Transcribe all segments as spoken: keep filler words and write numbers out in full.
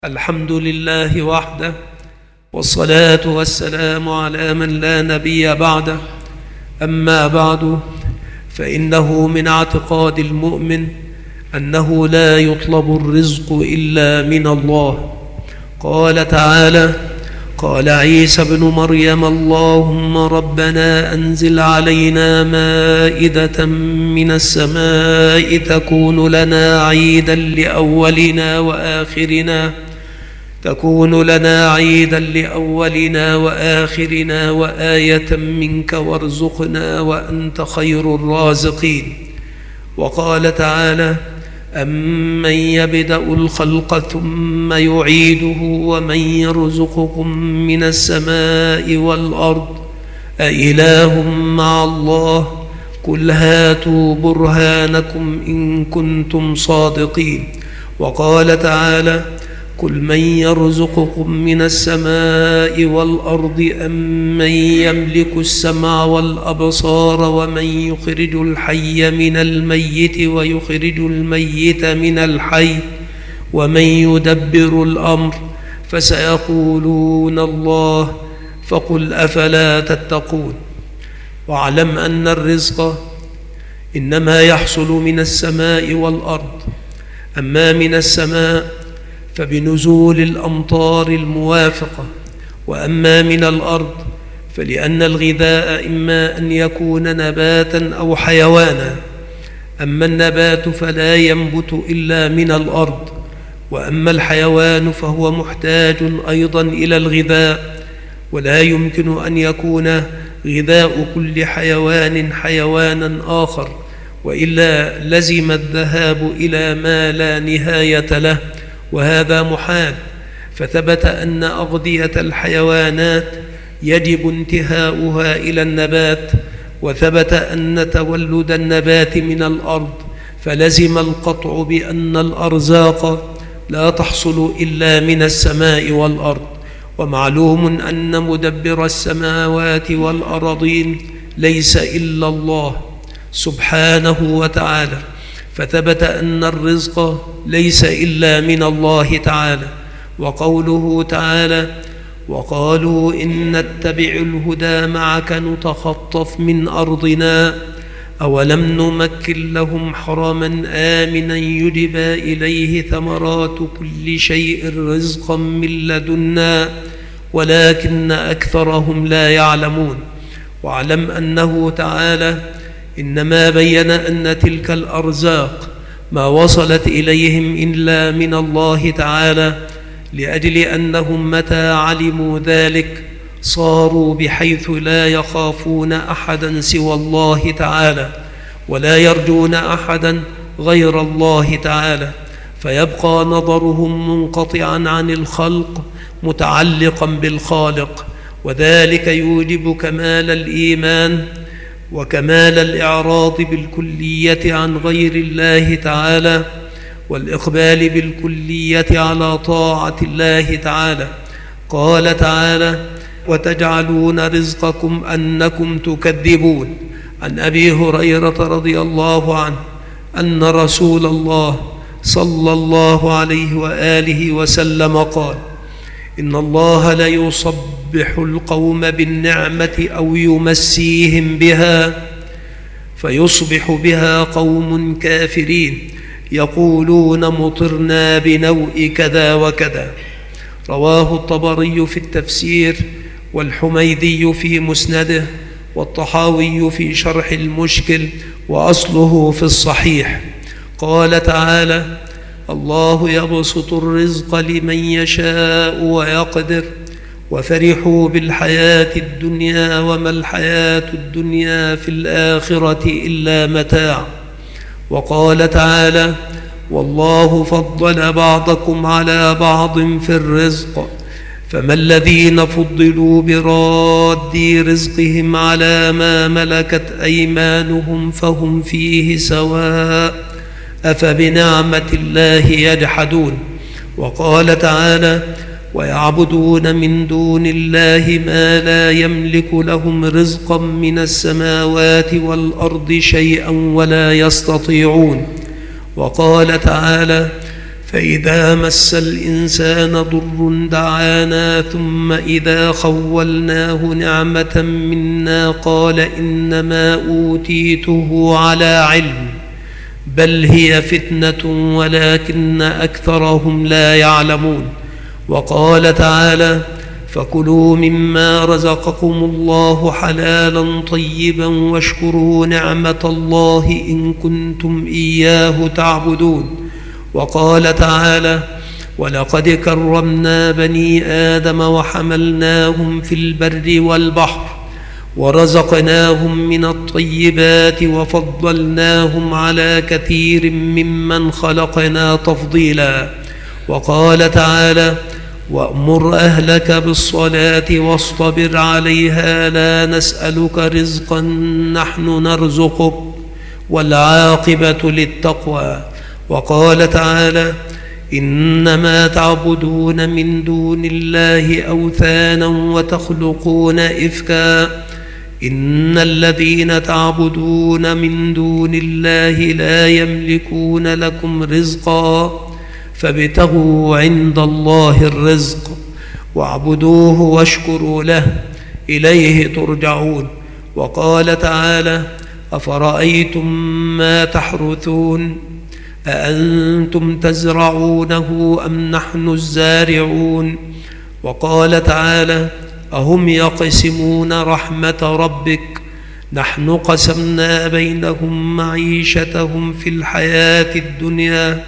الحمد لله وحده، والصلاة والسلام على من لا نبي بعده. أما بعد، فإنه من اعتقاد المؤمن أنه لا يطلب الرزق إلا من الله. قال تعالى: قال عيسى ابن مريم: اللهم ربنا أنزل علينا مائدة من السماء تكون لنا عيدا لأولنا وآخرنا تكون لنا عيدا لأولنا وآخرنا وآية منك وارزقنا وأنت خير الرازقين. وقال تعالى: أمن يبدأ الخلق ثم يعيده ومن يرزقكم من السماء والأرض أإله مع الله قل هاتوا برهانكم إن كنتم صادقين. وقال تعالى: قل من يرزقكم من السماء والأرض أمن يملك السمع والأبصار ومن يخرج الحي من الميت ويخرج الميت من الحي ومن يدبر الأمر فسيقولون الله فقل أفلا تتقون. واعلم أن الرزق إنما يحصل من السماء والأرض. أما من السماء فبنزول الأمطار الموافقة، وأما من الأرض فلأن الغذاء إما أن يكون نباتا أو حيوانا. أما النبات فلا ينبت إلا من الأرض، وأما الحيوان فهو محتاج أيضا إلى الغذاء، ولا يمكن أن يكون غذاء كل حيوان حيوانا آخر، وإلا لزم الذهاب إلى ما لا نهاية له، وهذا محال. فثبت أن أغذية الحيوانات يجب انتهاؤها إلى النبات، وثبت أن تولد النبات من الأرض، فلزم القطع بأن الأرزاق لا تحصل إلا من السماء والأرض. ومعلوم أن مدبر السماوات والأراضين ليس إلا الله سبحانه وتعالى، فثبت أن الرزق ليس إلا من الله تعالى. وقوله تعالى: وقالوا إن نتبع الهدى معك نتخطف من أرضنا أولم نمكن لهم حرما آمنا يجبى إليه ثمرات كل شيء رزقا من لدنا ولكن أكثرهم لا يعلمون. واعلم أنه تعالى إنما بين أن تلك الأرزاق ما وصلت إليهم إلا من الله تعالى، لأجل أنهم متى علموا ذلك صاروا بحيث لا يخافون أحدا سوى الله تعالى، ولا يرجون أحدا غير الله تعالى، فيبقى نظرهم منقطعا عن الخلق متعلقا بالخالق. وذلك يوجب كمال الإيمان وكمال الإعراض بالكلية عن غير الله تعالى، والإقبال بالكلية على طاعة الله تعالى. قال تعالى: وتجعلون رزقكم أنكم تكذبون. عن أبي هريرة رضي الله عنه أن رسول الله صلى الله عليه وآله وسلم قال: إن الله ليصبح القوم بالنعمة أو يمسيهم بها فيصبح بها قوم كافرين يقولون مطرنا بنوء كذا وكذا. رواه الطبري في التفسير، والحميدي في مسنده، والطحاوي في شرح المشكل، وأصله في الصحيح. قال تعالى: الله يبسط الرزق لمن يشاء ويقدر وفرحوا بالحياة الدنيا وما الحياة الدنيا في الآخرة إلا متاع. وقال تعالى: والله فضل بعضكم على بعض في الرزق فما الذين فضلوا براد رزقهم على ما ملكت أيمانهم فهم فيه سواء أفبنعمة الله يجحدون. وقال تعالى: ويعبدون من دون الله ما لا يملك لهم رزقا من السماوات والأرض شيئا ولا يستطيعون. وقال تعالى: فإذا مس الإنسان ضر دعانا ثم إذا خولناه نعمة منا قال إنما أوتيته على علم بل هي فتنة ولكن أكثرهم لا يعلمون. وقال تعالى فكلوا مما رزقكم الله حلالا طيبا واشكروا نعمة الله إن كنتم إياه تعبدون. وقال تعالى ولقد كرمنا بني آدم وحملناهم في البر والبحر ورزقناهم من الطيبات وفضلناهم على كثير ممن خلقنا تفضيلا. وقال تعالى وأمر أهلك بالصلاة واصطبر عليها لا نسألك رزقا نحن نرزقك والعاقبة للتقوى. وقال تعالى إنما تعبدون من دون الله أوثانا وتخلقون إفكا إن الذين تعبدون من دون الله لا يملكون لكم رزقا فابتغوا عند الله الرزق واعبدوه واشكروا له إليه ترجعون. وقال تعالى أفرأيتم ما تحرثون أأنتم تزرعونه أم نحن الزارعون. وقال تعالى أهم يقسمون رحمة ربك نحن قسمنا بينهم معيشتهم في الحياة الدنيا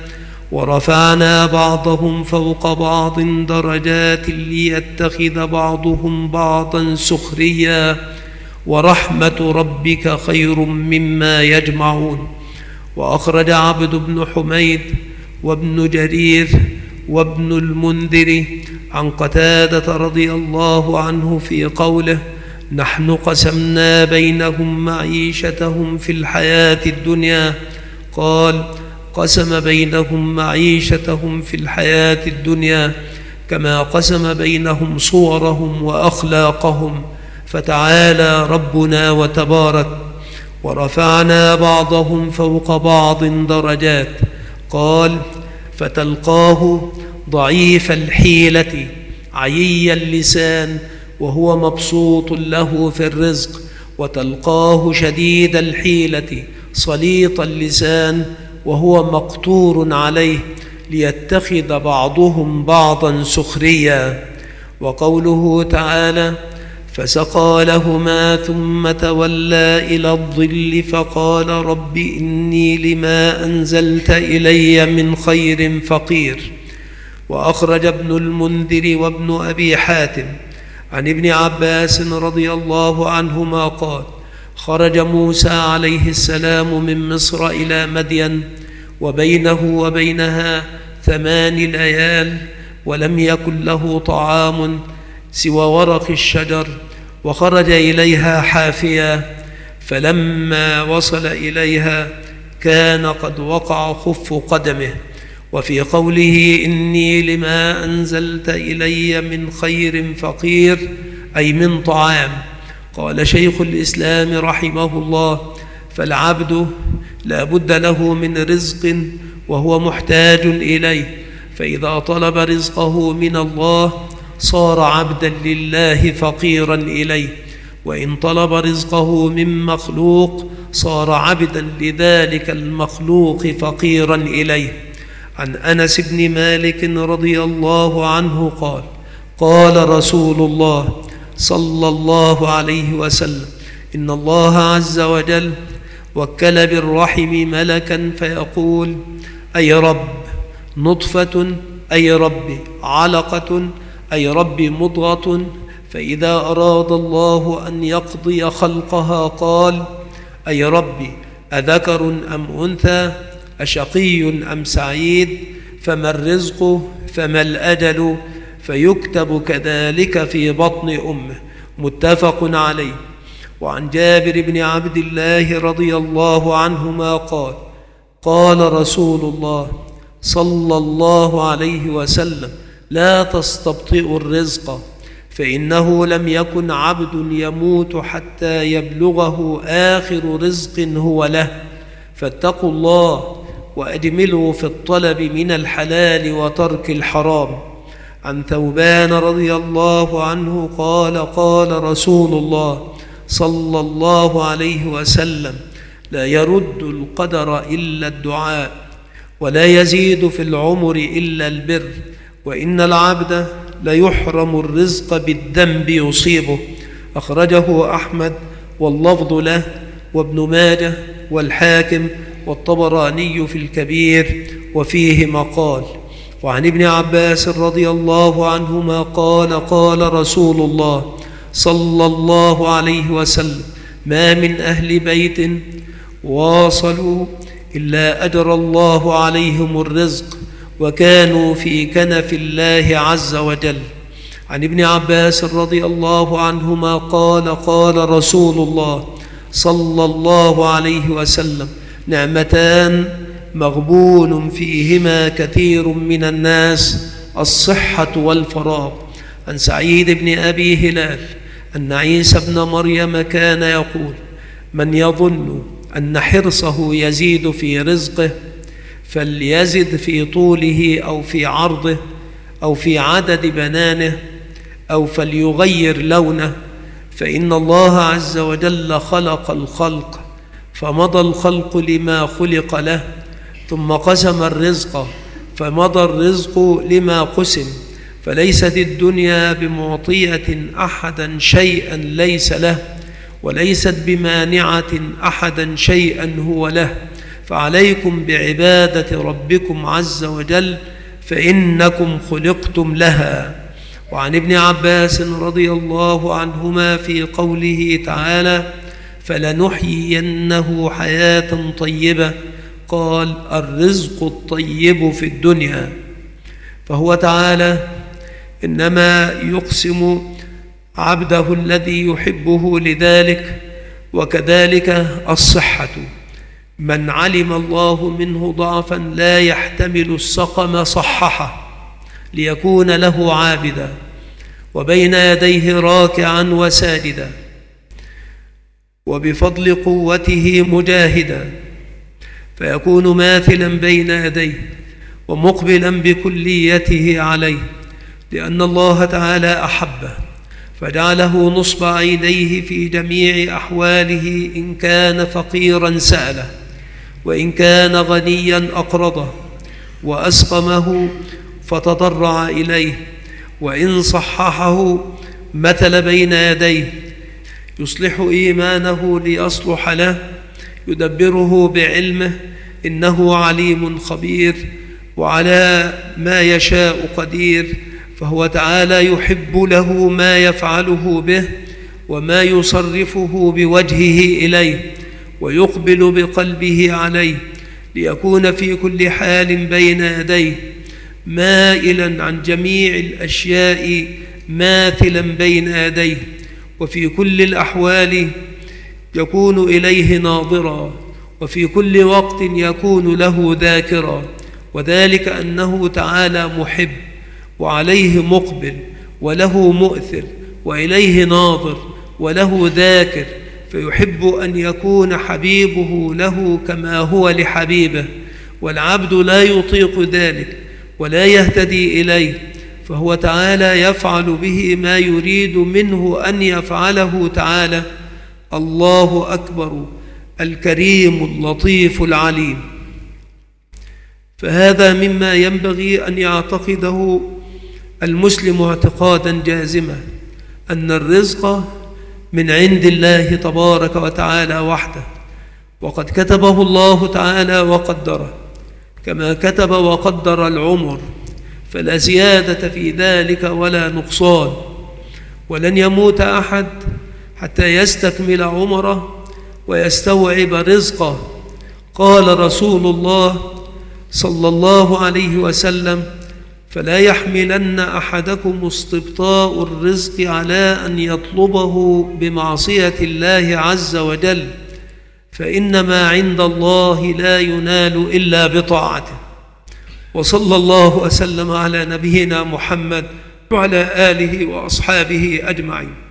ورفعنا بعضهم فوق بعض درجات ليتخذ بعضهم بعضا سخريا ورحمة ربك خير مما يجمعون. وأخرج عبد بن حميد وابن جرير وابن المنذر عن قتادة رضي الله عنه في قوله نحن قسمنا بينهم معيشتهم في الحياة الدنيا قال قسم بينهم معيشتهم في الحياة الدنيا كما قسم بينهم صورهم وأخلاقهم فتعالى ربنا وتبارك. ورفعنا بعضهم فوق بعض درجات قال فتلقاه ضعيف الحيلة عيي اللسان وهو مبسوط له في الرزق وتلقاه شديد الحيلة صليط اللسان وهو مقتور عليه ليتخذ بعضهم بعضا سخريا. وقوله تعالى فسقى لهما ثم تولى إلى الظل فقال رب إني لما أنزلت إلي من خير فقير. وأخرج ابن المنذر وابن أبي حاتم عن ابن عباس رضي الله عنهما قال خرج موسى عليه السلام من مصر إلى مدين وبينه وبينها ثمان ليال ولم يكن له طعام سوى ورق الشجر وخرج إليها حافيا فلما وصل إليها كان قد وقع خف قدمه. وفي قوله إني لما أنزلت إلي من خير فقير أي من طعام. قال شيخ الإسلام رحمه الله فالعبد لا بد له من رزق وهو محتاج إليه فإذا طلب رزقه من الله صار عبدا لله فقيرا إليه وإن طلب رزقه من مخلوق صار عبدا لذلك المخلوق فقيرا إليه. عن أنس بن مالك رضي الله عنه قال قال رسول الله صلى الله عليه وسلم إن الله عز وجل وكل بالرحم ملكا فيقول أي رب نطفة أي رب علقة أي رب مضغة فإذا أراد الله أن يقضي خلقها قال أي رب أذكر أم أنثى أشقي أم سعيد فما الرزق فما الأجل فيكتب كذلك في بطن أمه. متفق عليه. وعن جابر بن عبد الله رضي الله عنهما قال قال رسول الله صلى الله عليه وسلم لا تستبطئوا الرزق فإنه لم يكن عبد يموت حتى يبلغه آخر رزق هو له فاتقوا الله وأجملوا في الطلب من الحلال وترك الحرام. عن ثوبان رضي الله عنه قال قال رسول الله صلى الله عليه وسلم: لا يرد القدر إلا الدعاء، ولا يزيد في العمر إلا البر، وإن العبد ليحرم الرزق بالذنب يصيبه. أخرجه أحمد واللفظ له، وابن ماجه والحاكم والطبراني في الكبير، وفيه مقال. وعن ابن عباس رضي الله عنهما قال قال رسول الله صلى الله عليه وسلم: ما من أهل بيت واصلوا إلا أجرى الله عليهم الرزق، وكانوا في كنف الله عز وجل. عن ابن عباس رضي الله عنهما قال قال رسول الله صلى الله عليه وسلم: نعمتان مغبون فيهما كثير من الناس: الصحة والفراغ. عن سعيد بن أبي هلال أن عيسى بن مريم كان يقول: من يظن أن حرصه يزيد في رزقه فليزد في طوله أو في عرضه أو في عدد بنانه أو فليغير لونه، فإن الله عز وجل خلق الخلق فمضى الخلق لما خلق له، ثم قسم الرزق فمضى الرزق لما قسم، فليست الدنيا بمعطية أحدا شيئا ليس له، وليست بمانعة أحدا شيئا هو له، فعليكم بعبادة ربكم عز وجل فإنكم خلقتم لها. وعن ابن عباس رضي الله عنهما في قوله تعالى: فلنحيينه حياة طيبة، قال: الرزق الطيب في الدنيا. فهو تعالى إنما يقسم عبده الذي يحبه لذلك. وكذلك الصحة، من علم الله منه ضعفا لا يحتمل السقم صححه ليكون له عابدا، وبين يديه راكعا وساجدا، وبفضل قوته مجاهدا، فيكون ماثلا بين يديه ومقبلا بكليته عليه، لأن الله تعالى أحبه فجعله نصب عينيه في جميع أحواله، إن كان فقيرا سأله، وإن كان غنيا أقرضه، وأسقمه فتضرع إليه، وإن صححه مثل بين يديه، يصلح إيمانه ليصلح له، يدبره بعلمه، إنه عليم خبير، وعلى ما يشاء قدير. فهو تعالى يحب له ما يفعله به وما يصرفه بوجهه إليه، ويقبل بقلبه عليه، ليكون في كل حال بين يديه مائلا عن جميع الأشياء ماثلا بين يديه، وفي كل الأحوال يكون إليه ناظرا، وفي كل وقت يكون له ذاكرا، وذلك أنه تعالى محب وعليه مقبل وله مؤثر وإليه ناظر وله ذاكر، فيحب أن يكون حبيبه له كما هو لحبيبه، والعبد لا يطيق ذلك ولا يهتدي إليه، فهو تعالى يفعل به ما يريد منه أن يفعله تعالى. الله أكبر، الكريم اللطيف العليم. فهذا مما ينبغي أن يعتقده المسلم اعتقادا جازما، أن الرزق من عند الله تبارك وتعالى وحده، وقد كتبه الله تعالى وقدره، كما كتب وقدر العمر، فلا زيادة في ذلك ولا نقصان، ولن يموت أحد حتى يستكمل عمره ويستوعب رزقه. قال رسول الله صلى الله عليه وسلم: فلا يحملن أحدكم استبطاء الرزق على أن يطلبه بمعصية الله عز وجل، فإنما عند الله لا ينال إلا بطاعته. وصلى الله وسلم على نبينا محمد وعلى آله وأصحابه أجمعين.